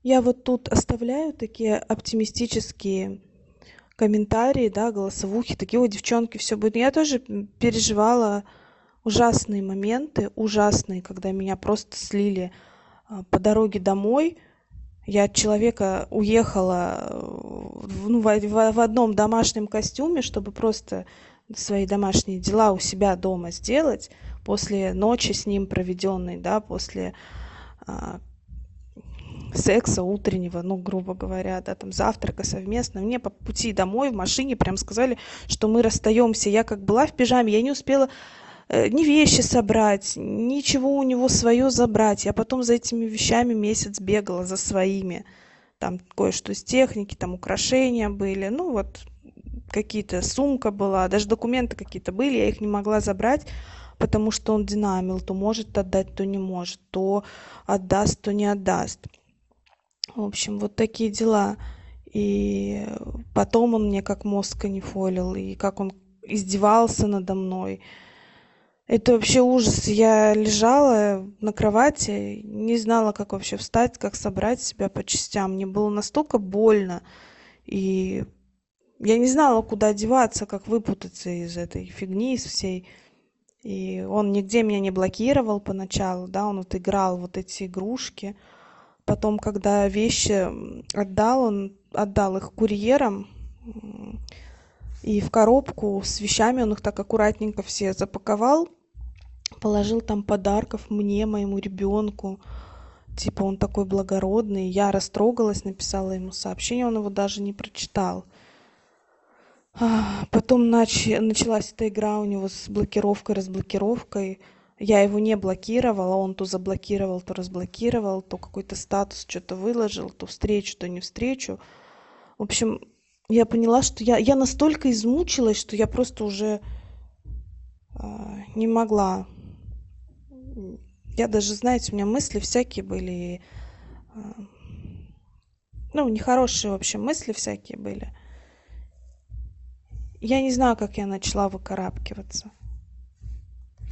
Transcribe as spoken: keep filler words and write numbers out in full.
Я вот тут оставляю такие оптимистические комментарии, да, голосовухи, такие: "Ой, девчонки, все будет". Я тоже м, переживала ужасные моменты, ужасные, когда меня просто слили а, по дороге домой. Я от человека уехала э, в, ну, в, в- в одном домашнем костюме, чтобы просто свои домашние дела у себя дома сделать после ночи с ним проведенной, да, после а, секса утреннего, ну, грубо говоря, да, там завтрака совместно. Мне по пути домой в машине прям сказали, что мы расстаемся. Я как была в пижаме, я не успела э, ни вещи собрать, ничего у него свое забрать. Я потом за этими вещами месяц бегала, за своими. Там кое-что из техники, там украшения были, ну вот какие-то сумка была, даже документы какие-то были, я их не могла забрать, потому что он динамил, то может отдать, то не может, то отдаст, то не отдаст. В общем, вот такие дела. И потом он мне как мозг канифолил, и как он издевался надо мной. Это вообще ужас. Я лежала на кровати, не знала, как вообще встать, как собрать себя по частям. Мне было настолько больно, и я не знала, куда деваться, как выпутаться из этой фигни, из всей. И он нигде меня не блокировал поначалу, да, он вот играл вот эти игрушки. Потом, когда вещи отдал, он отдал их курьерам, и в коробку с вещами он их так аккуратненько все запаковал, положил там подарков мне, моему ребенку. Типа он такой благородный. Я растрогалась, написала ему сообщение, он его даже не прочитал. А, Потом нач- началась эта игра у него с блокировкой, разблокировкой. Я его не блокировала, он то заблокировал, то разблокировал, то какой-то статус что-то выложил, то встречу, то не встречу. В общем, я поняла, что я, я настолько измучилась, что я просто уже а, не могла. Я даже, знаете, у меня мысли всякие были, а, ну, нехорошие, в общем, мысли всякие были. Я не знаю, как я начала выкарабкиваться.